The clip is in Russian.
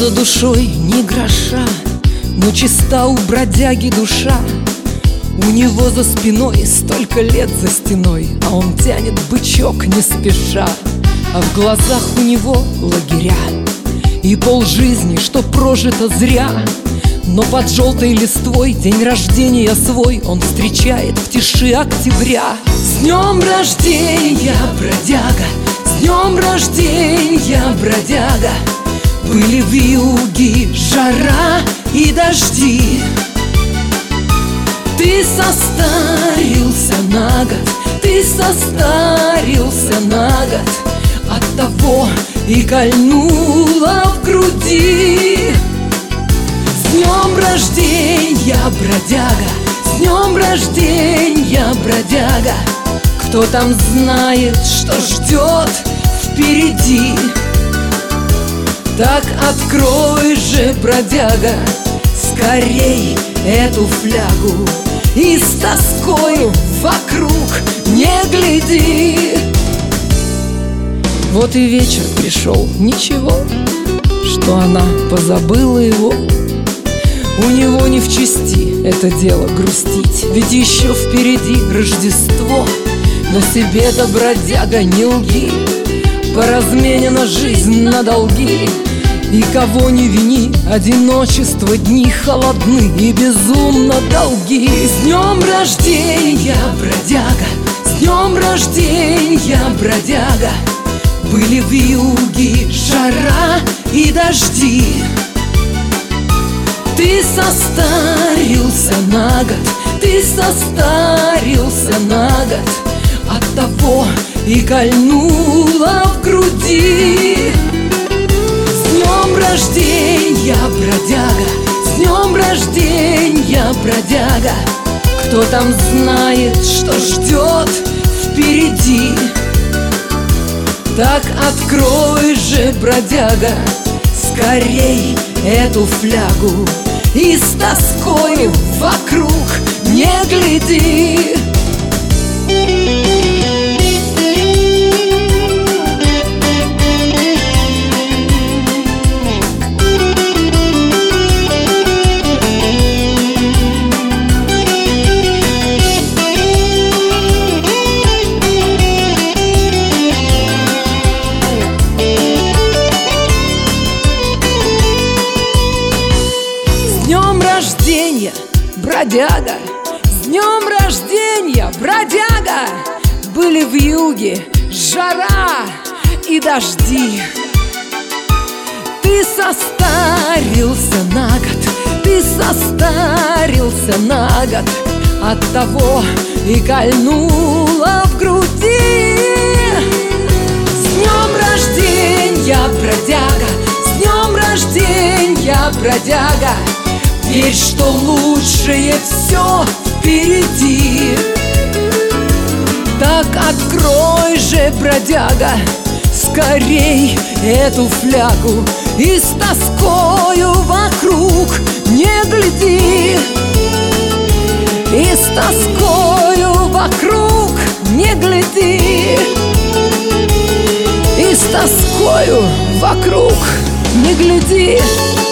за душой ни гроша, но чиста у бродяги душа. У него за спиной столько лет за стеной, а он тянет бычок не спеша. А в глазах у него лагеря и полжизни, что прожито зря. Но под желтой листвой день рождения свой он встречает в тиши октября. С днем рождения, бродяга! С днем рождения, бродяга! Были вьюги, жара и дожди. Ты состарился на год, ты состарился на год. Оттого и кольнуло в груди. С днем рождения, бродяга! С днем рождения, бродяга! Кто там знает, что ждет впереди? Так открой же, бродяга, скорей эту флягу и с тоскою вокруг не гляди. Вот и вечер пришел, ничего, что она позабыла его. У него не в чести это дело грустить, ведь еще впереди Рождество. Но себе-то, бродяга, не лги, поразменена жизнь на долги. И кого не вини, одиночество, дни холодны и безумно долги. С днем рождения, бродяга! С днем рождения, бродяга! Были вьюги, жара и дожди. Ты состарился на год, ты состарился на год. Оттого и кольнуло в груди. С днем рождения, бродяга! С днем рождения, бродяга! Кто там знает, что ждет впереди? Так открой же, бродяга, скорей эту флягу и с тоскою вокруг не гляди. С днем рождения, бродяга! С днем рождения, бродяга! Были вьюги, жара и дожди. Ты состарился на год, ты состарился на год. Оттого и кольнуло в груди. С днем рождения, бродяга! С днем рождения, бродяга! Верь, что лучшее все впереди. Так открой же, бродяга, скорей эту флягу и с тоскою вокруг не гляди. И с тоскою вокруг не гляди. И с тоскою вокруг не гляди.